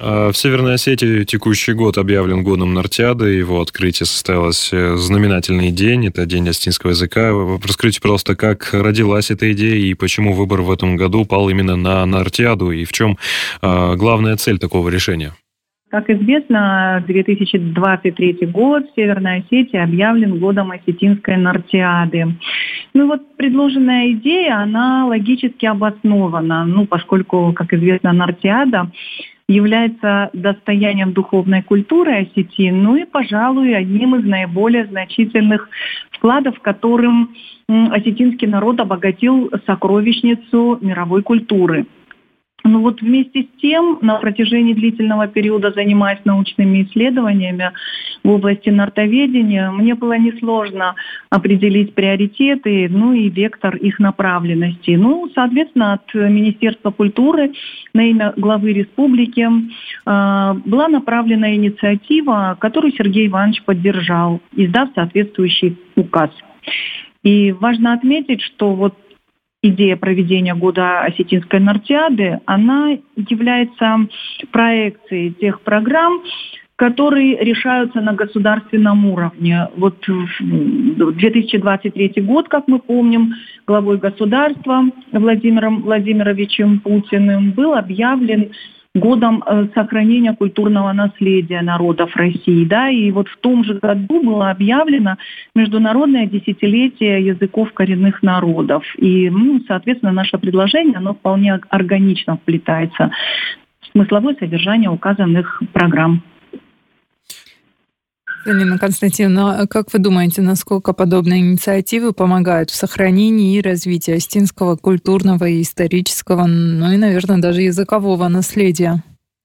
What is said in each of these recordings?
В Северной Осетии текущий год объявлен годом Нартиады. Его открытие состоялось в знаменательный день. Это День осетинского языка. Расскажите, пожалуйста, как родилась эта идея и почему выбор в этом году пал именно на Нартиаду и в чем главная цель такого решения? Как известно, 2023 год в Северной Осетии объявлен годом осетинской Нартиады. Предложенная идея, она логически обоснована, поскольку, как известно, Нартиада является достоянием духовной культуры Осетии, и, пожалуй, одним из наиболее значительных вкладов, которым осетинский народ обогатил сокровищницу мировой культуры. Вместе с тем, на протяжении длительного периода, занимаясь научными исследованиями в области нартоведения, мне было несложно определить приоритеты, и вектор их направленности. Соответственно, от Министерства культуры на имя главы республики была направлена инициатива, которую Сергей Иванович поддержал, издав соответствующий указ. И важно отметить, что идея проведения года осетинской Нартиады, она является проекцией тех программ, которые решаются на государственном уровне. 2023 год, как мы помним, главой государства Владимиром Владимировичем Путиным был объявлен годом сохранения культурного наследия народов России. И в том же году было объявлено Международное десятилетие языков коренных народов. И, соответственно, наше предложение, оно вполне органично вплетается в смысловое содержание указанных программ. Галина Константиновна, как вы думаете, насколько подобные инициативы помогают в сохранении и развитии осетинского культурного и исторического, и, наверное, даже языкового наследия?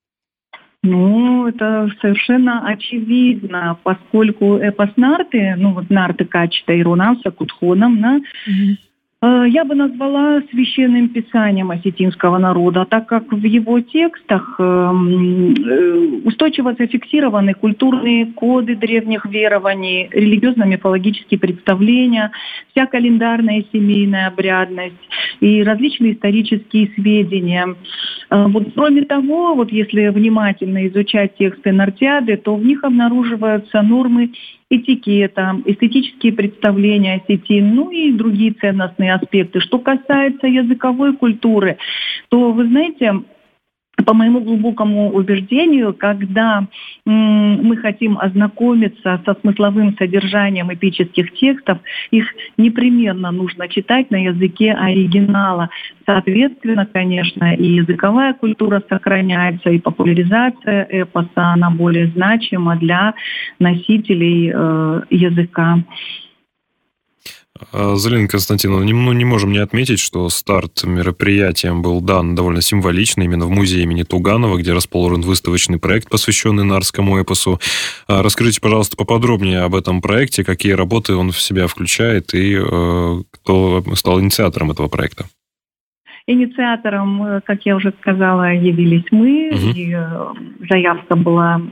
Это совершенно очевидно, поскольку эпос Нарты, Нарты Качета и Рунамса Кутхоном, я бы назвала священным писанием осетинского народа, так как в его текстах устойчиво зафиксированы культурные коды древних верований, религиозно-мифологические представления, вся календарная и семейная обрядность и различные исторические сведения. Кроме того, если внимательно изучать тексты Нартиады, то в них обнаруживаются нормы этикета, эстетические представления осетин, и другие ценностные аспекты. Что касается языковой культуры, то, вы знаете, по моему глубокому убеждению, когда мы хотим ознакомиться со смысловым содержанием эпических текстов, их непременно нужно читать на языке оригинала. Соответственно, конечно, и языковая культура сохраняется, и популяризация эпоса, она более значима для носителей языка. Залина Константиновна, не можем не отметить, что старт мероприятием был дан довольно символично именно в музее имени Туганова, где расположен выставочный проект, посвященный нарскому эпосу. Расскажите, пожалуйста, поподробнее об этом проекте, какие работы он в себя включает и кто стал инициатором этого проекта. Инициатором, как я уже сказала, явились мы, и заявка была...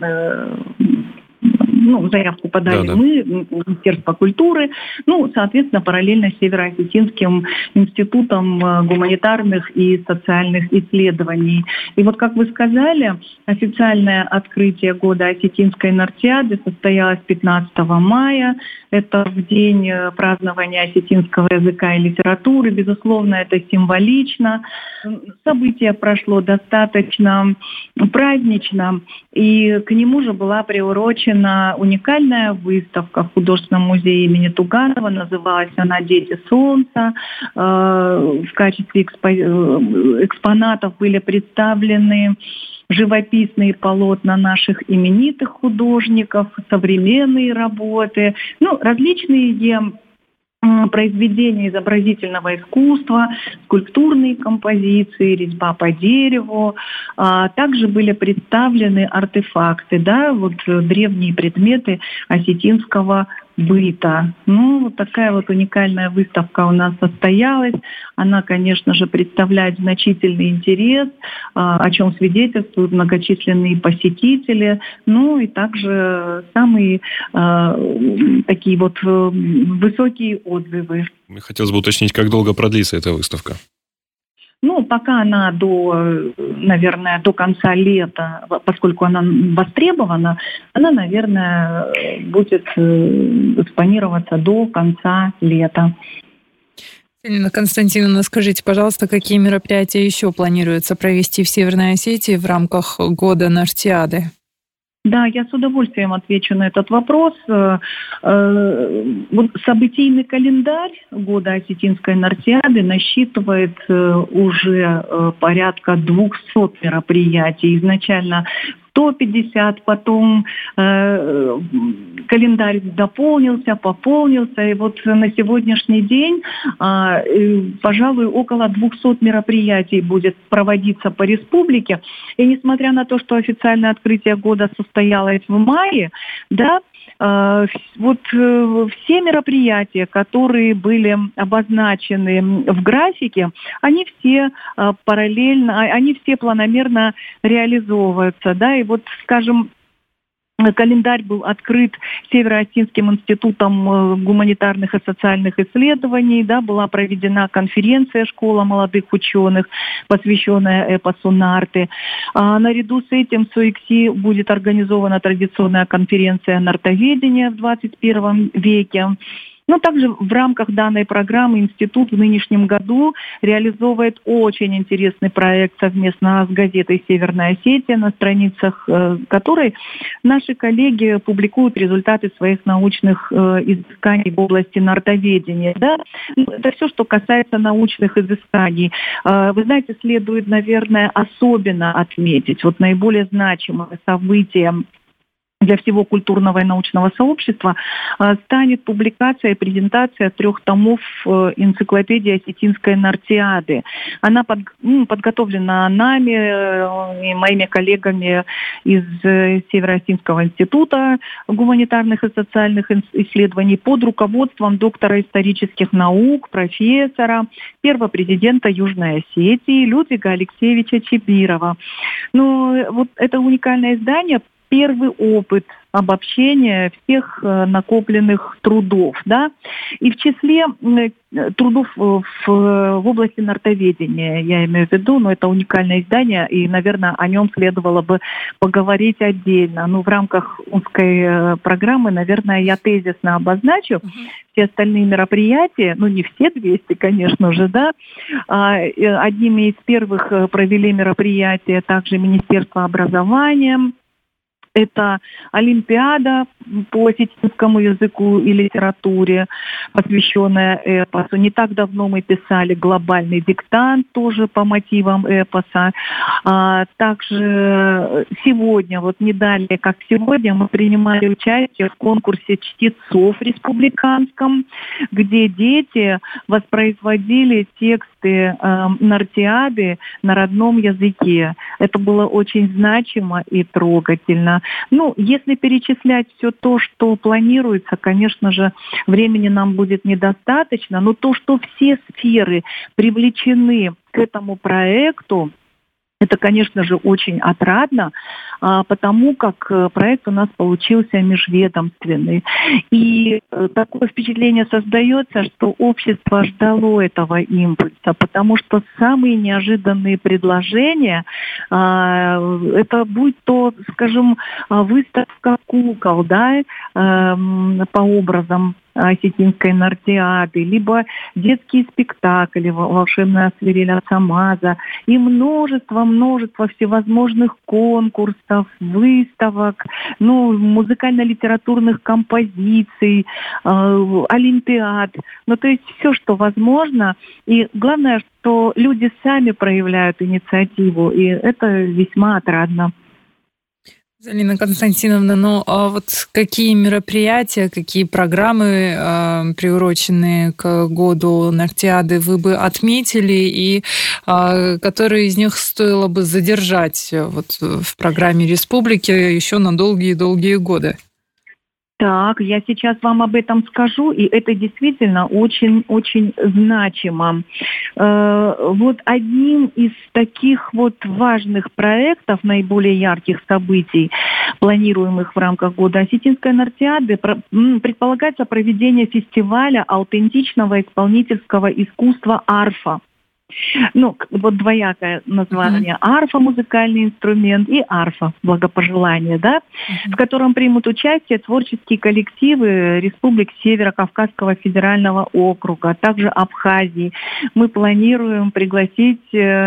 заявку подали мы, Министерство культуры, соответственно, параллельно с Северо-Осетинским институтом гуманитарных и социальных исследований. И как вы сказали, официальное открытие года осетинской Нартиады состоялось 15 мая. Это в день празднования осетинского языка и литературы. Безусловно, это символично. Событие прошло достаточно празднично, и к нему же была приурочена уникальная выставка в художественном музее имени Туганова. Называлась она «Дети солнца». В качестве экспонатов были представлены живописные полотна наших именитых художников, современные работы, различные произведения изобразительного искусства, скульптурные композиции, резьба по дереву. Также были представлены артефакты, древние предметы осетинского быта. Такая уникальная выставка у нас состоялась. Она, конечно же, представляет значительный интерес, о чем свидетельствуют многочисленные посетители, и также самые такие высокие отзывы. Хотелось бы уточнить, как долго продлится эта выставка? Ну, пока она наверное, до конца лета, поскольку она востребована, она, наверное, будет экспонироваться до конца лета. Елена Константиновна, скажите, пожалуйста, какие мероприятия еще планируется провести в Северной Осетии в рамках года Нартиады? Да, я с удовольствием отвечу на этот вопрос. Событийный календарь года Осетинской Нартиады насчитывает уже порядка 200 мероприятий. Изначально 150, потом календарь пополнился, и вот на сегодняшний день, пожалуй, около 200 мероприятий будет проводиться по республике. И несмотря на то, что официальное открытие года состоялось в мае, да, все мероприятия, которые были обозначены в графике, они все параллельно, они все планомерно реализовываются, да, и вот, скажем, календарь был открыт Северо-Осетинским институтом гуманитарных и социальных исследований, да, была проведена конференция «Школа молодых ученых», посвященная эпосу Нарты. Наряду с этим в СУИКСИ будет организована традиционная конференция «Нартоведение в 21 веке». Но также в рамках данной программы институт в нынешнем году реализовывает очень интересный проект совместно с газетой «Северная Осетия», на страницах которой наши коллеги публикуют результаты своих научных изысканий в области нартоведения. Да? Это все, что касается научных изысканий. Вы знаете, следует, наверное, особенно отметить наиболее значимое событие для всего культурного и научного сообщества станет публикация и презентация 3 томов энциклопедии Осетинской Нартиады. Она подготовлена нами и моими коллегами из Северо-Осетинского института гуманитарных и социальных исследований под руководством доктора исторических наук, профессора, первого президента Южной Осетии Людвига Алексеевича Чебирова. Это уникальное издание — первый опыт обобщения всех накопленных трудов, да, и в числе трудов в области нартоведения, я имею в виду, но это уникальное издание, и, наверное, о нем следовало бы поговорить отдельно. В рамках узкой программы, наверное, я тезисно обозначу все остальные мероприятия, не все 200, конечно же, да. Одними из первых провели мероприятия также Министерство образования. Это Олимпиада по осетинскому языку и литературе, посвященная эпосу. Не так давно мы писали глобальный диктант тоже по мотивам эпоса. Также сегодня, не далее, как сегодня, мы принимали участие в конкурсе чтецов республиканском, где дети воспроизводили тексты Нартиады на родном языке. Это было очень значимо и трогательно. Если перечислять все то, что планируется, конечно же, времени нам будет недостаточно, но то, что все сферы привлечены к этому проекту, это, конечно же, очень отрадно, потому как проект у нас получился межведомственный. И такое впечатление создается, что общество ждало этого импульса, потому что самые неожиданные предложения, это будь то, скажем, выставка кукол, да, по образам Осетинской Нартиады, либо детские спектакли «Волшебная свирель отца Маза» и множество всевозможных конкурсов, выставок, музыкально-литературных композиций, олимпиад. То есть все, что возможно. И главное, что люди сами проявляют инициативу, и это весьма отрадно. Елена Константиновна, какие мероприятия, какие программы, приуроченные к году Нартиады, вы бы отметили, и которые из них стоило бы задержать в программе республики еще на долгие-долгие годы? Так, я сейчас вам об этом скажу, и это действительно очень-очень значимо. Одним из таких важных проектов, наиболее ярких событий, планируемых в рамках года Осетинской Нартиады, предполагается проведение фестиваля аутентичного исполнительского искусства «Арфа». Ну, вот двоякое название. Арфа — музыкальный инструмент, и арфа — благопожелание, да, в котором примут участие творческие коллективы республик Северо-Кавказского федерального округа, а также Абхазии. Мы планируем пригласить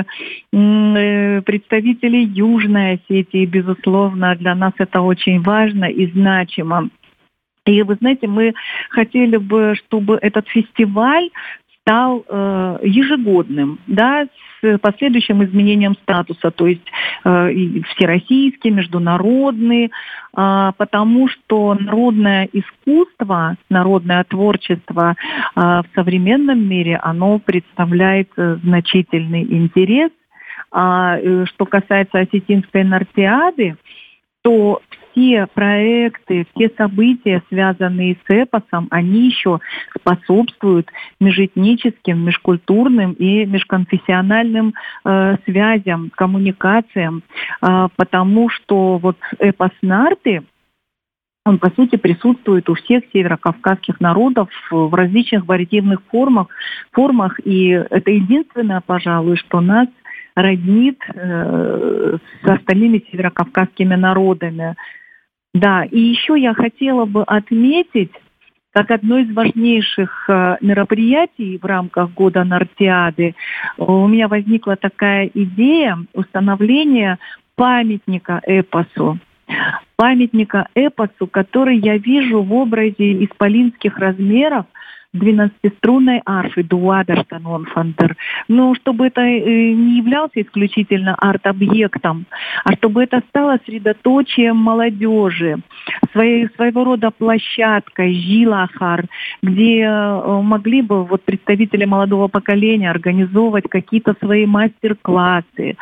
представителей Южной Осетии, безусловно, для нас это очень важно и значимо. И вы знаете, мы хотели бы, чтобы этот фестиваль стал ежегодным, да, с последующим изменением статуса, то есть всероссийский, международный, потому что народное искусство, народное творчество в современном мире, оно представляет значительный интерес. Что касается осетинской нартиады, то все проекты, все события, связанные с эпосом, они еще способствуют межэтническим, межкультурным и межконфессиональным связям, коммуникациям, потому что вот эпос нарты, он, по сути, присутствует у всех северокавказских народов в различных вариативных формах, и это единственное, пожалуй, что нас роднит с остальными северокавказскими народами. Да, и еще я хотела бы отметить, как одно из важнейших мероприятий в рамках года Нартиады, у меня возникла такая идея установления памятника эпосу. Памятника эпосу, который я вижу в образе исполинских размеров 12-струнной арфы Дуадерштанонфандер. Но чтобы это не являлся исключительно арт-объектом, а чтобы это стало средоточием молодежи, своего рода площадкой, жилахар, где могли бы вот представители молодого поколения организовывать какие-то свои мастер-классы.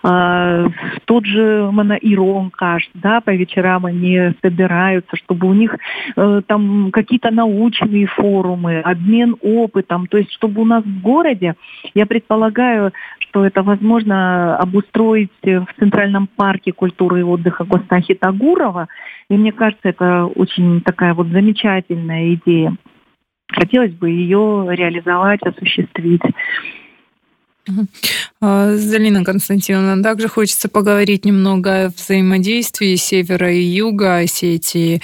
Тот же Манаирон, да, по вечерам они собираются, чтобы у них там какие-то научные форумы, обмен опытом, то есть чтобы у нас в городе, я предполагаю, что это возможно обустроить в Центральном парке культуры и отдыха Костахи Тагурова, и мне кажется, это очень такая вот замечательная идея. Хотелось бы ее реализовать, осуществить. Залина Константиновна, также хочется поговорить немного о взаимодействии севера и юга Осетии.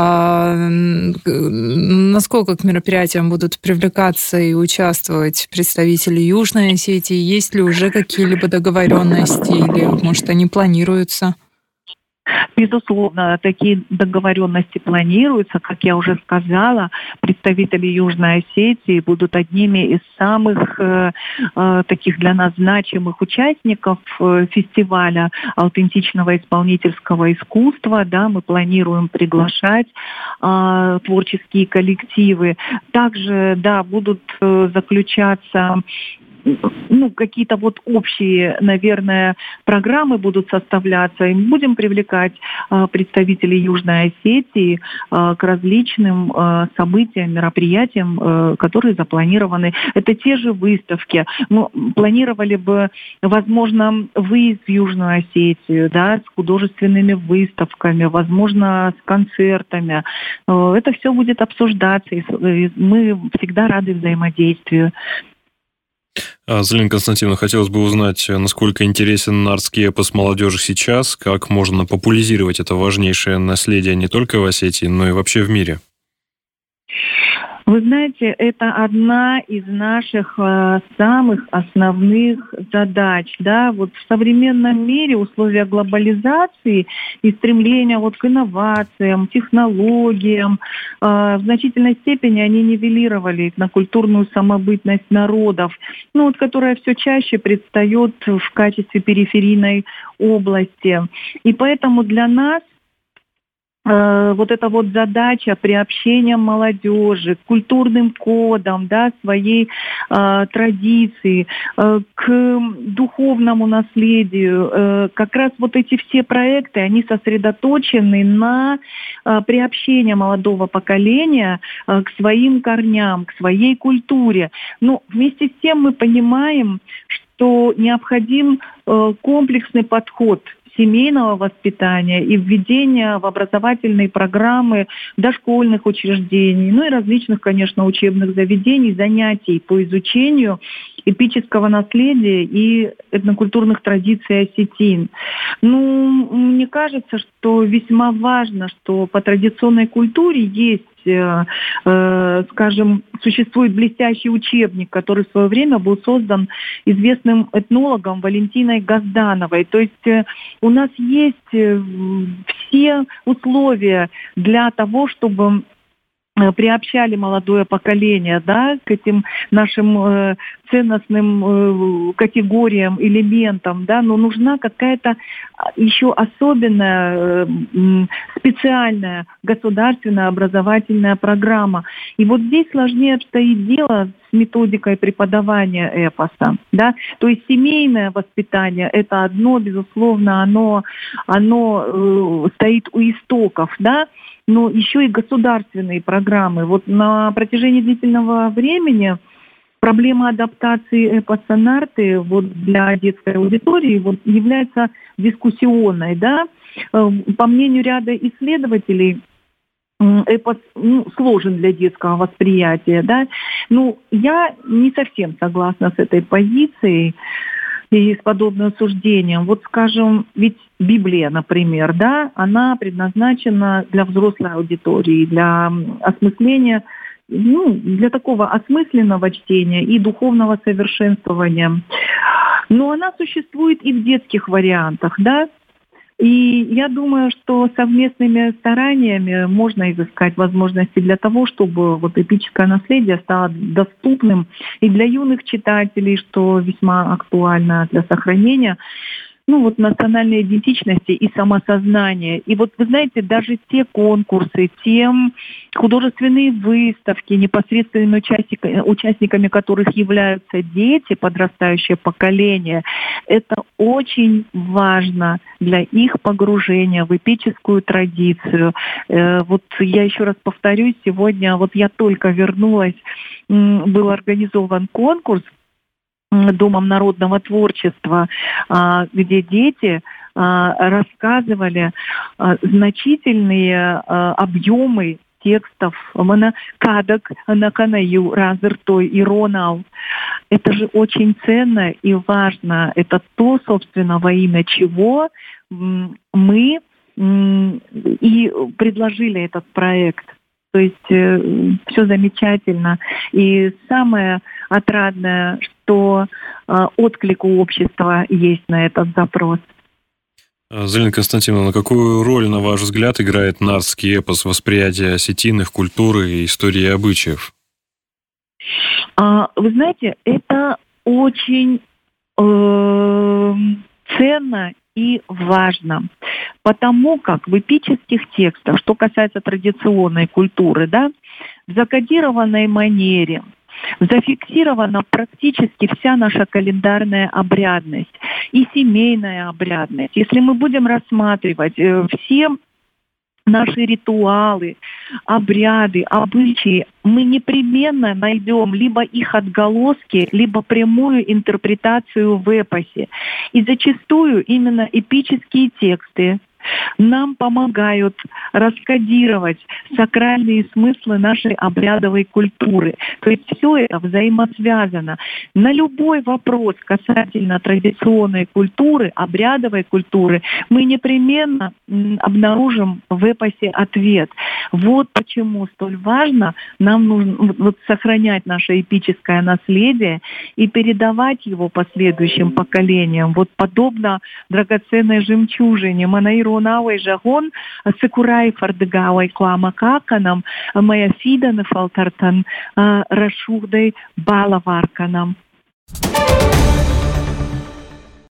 Насколько к мероприятиям будут привлекаться и участвовать представители Южной Осетии? Есть ли уже какие-либо договоренности или, может, они планируются? Безусловно, такие договоренности планируются. Как я уже сказала, представители Южной Осетии будут одними из самых таких для нас значимых участников фестиваля аутентичного исполнительского искусства. Да, мы планируем приглашать творческие коллективы. Также, да, будут заключаться какие-то вот общие, наверное, программы будут составляться, и мы будем привлекать представителей Южной Осетии к различным событиям, мероприятиям, которые запланированы. Это те же выставки. Мы планировали бы, возможно, выезд в Южную Осетию, да, с художественными выставками, возможно, с концертами. Это все будет обсуждаться, и мы всегда рады взаимодействию. Залина Константиновна, хотелось бы узнать, насколько интересен нартский эпос молодежи сейчас, как можно популяризировать это важнейшее наследие не только в Осетии, но и вообще в мире? Вы знаете, это одна из наших самых основных задач. Да? Вот в современном мире условия глобализации и стремления вот к инновациям, технологиям в значительной степени они нивелировали этнокультурную самобытность народов, которая все чаще предстает в качестве периферийной области. И поэтому для нас вот эта вот задача приобщения молодежи к культурным кодам, да, своей традиции, к духовному наследию. Как раз вот эти все проекты, они сосредоточены на приобщении молодого поколения к своим корням, к своей культуре. Но вместе с тем мы понимаем, что необходим комплексный подход семейного воспитания и введения в образовательные программы дошкольных учреждений, и различных, конечно, учебных заведений, занятий по изучению эпического наследия и этнокультурных традиций осетин. Мне кажется, что весьма важно, что по традиционной культуре есть, скажем, существует блестящий учебник, который в свое время был создан известным этнологом Валентиной Газдановой. То есть у нас есть все условия для того, чтобы приобщали молодое поколение, да, к этим нашим ценностным категориям, элементам, да, но нужна какая-то еще особенная, специальная государственная образовательная программа. И вот здесь сложнее обстоит дело с методикой преподавания эпоса, да, то есть семейное воспитание – это одно, безусловно, оно стоит у истоков, да, но еще и государственные программы. Вот на протяжении длительного времени проблема адаптации эпоса нарты вот для детской аудитории вот является дискуссионной, да. По мнению ряда исследователей, эпос сложен для детского восприятия, да. Я не совсем согласна с этой позицией и с подобным суждением. Вот, скажем, ведь Библия, например, да, она предназначена для взрослой аудитории, для осмысления, для такого осмысленного чтения и духовного совершенствования. Но она существует и в детских вариантах, да. И я думаю, что совместными стараниями можно изыскать возможности для того, чтобы вот эпическое наследие стало доступным и для юных читателей, что весьма актуально для сохранения национальной идентичности и самосознания. И вот, вы знаете, даже те конкурсы, те художественные выставки, непосредственными участниками которых являются дети, подрастающее поколение, это очень важно для их погружения в эпическую традицию. Вот я еще раз повторюсь, сегодня вот я только вернулась, был организован конкурс Домом народного творчества, где дети рассказывали значительные объемы текстов «Кадак наканаю разыртой и ронал». Это же очень ценно и важно. Это то, собственно, во имя чего мы и предложили этот проект. То есть все замечательно. И самое отрадное, что отклик у общества есть на этот запрос. Залина Константиновна, какую роль, на ваш взгляд, играет нартский эпос в восприятии осетин, их культуры и истории и обычаев? Вы знаете, это очень ценно и важно, потому как в эпических текстах, что касается традиционной культуры, да, в закодированной манере зафиксирована практически вся наша календарная обрядность и семейная обрядность. Если мы будем рассматривать все наши ритуалы, обряды, обычаи, мы непременно найдем либо их отголоски, либо прямую интерпретацию в эпосе. И зачастую именно эпические тексты нам помогают раскодировать сакральные смыслы нашей обрядовой культуры. То есть все это взаимосвязано. На любой вопрос касательно традиционной культуры, обрядовой культуры, мы непременно обнаружим в эпосе ответ. Вот почему столь важно нам нужно сохранять наше эпическое наследие и передавать его последующим поколениям. Вот подобно драгоценной жемчужине Манайронауэй жагон Сакурай фардыгауай кламакаканам моя фиданы фалтартан Рашугдай балаварканам.